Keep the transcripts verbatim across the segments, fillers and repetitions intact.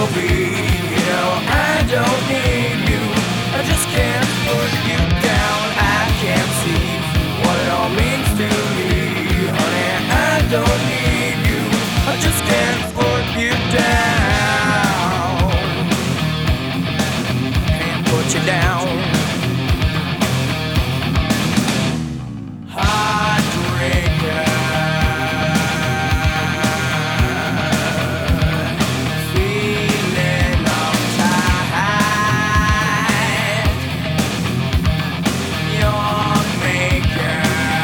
be. You know I don't need you, I just can't put you down. I can't see what it all means to me. Honey, I don't need you, I just can't put you down. Can't put you down. Heartbreaker, feeling uptight. Your maker,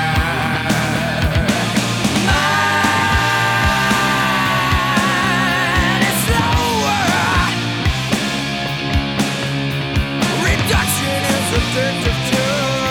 mine is over. Reduction is addictive too.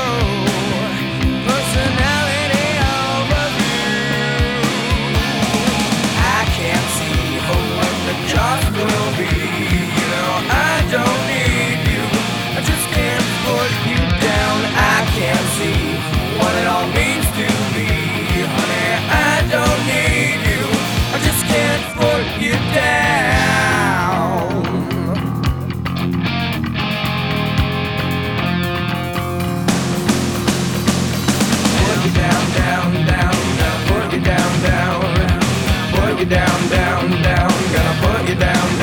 Personality overview. I can't see what the cost will be. You know I don't need you, I just can't put you down. I can't see what it all means to me. Honey, I don't need you, I just can't put you down. Put you down, down, down, down. Put you down, down. Put you down, down, down. Gonna put you down, down.